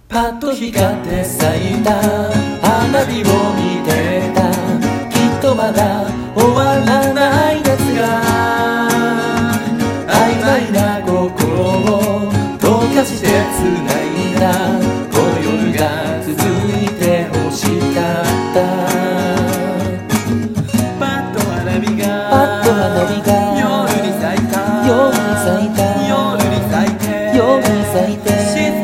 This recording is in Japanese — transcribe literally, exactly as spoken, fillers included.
パッと光って咲いた花火を見てた。きっとまだ終わらない夏が曖昧な心を溶かして繋いだ。この夜が続いて欲しかった。パッと花火がパッと花火が夜に咲いた。 夜に咲いた夜に咲いて夜に咲いて